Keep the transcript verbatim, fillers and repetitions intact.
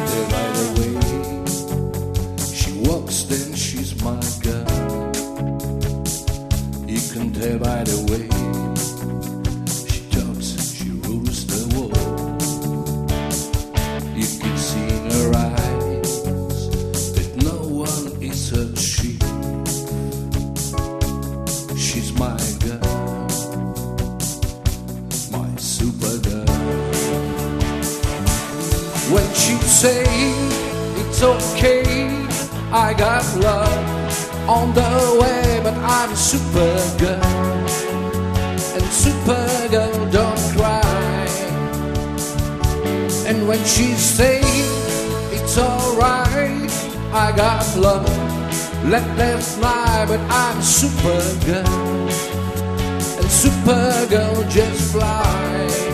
there right away. She walks, then she's my girl. You can tell by the way she talks, she rules the world. You can see in her eyes that no one is her chief. She's my girl, my super girl. When she say it's okay, I got love on the way, but I'm a super girl, and super girl don't cry. And when she say it's alright, I got love, let them fly, but I'm a super girl, and super girl just fly.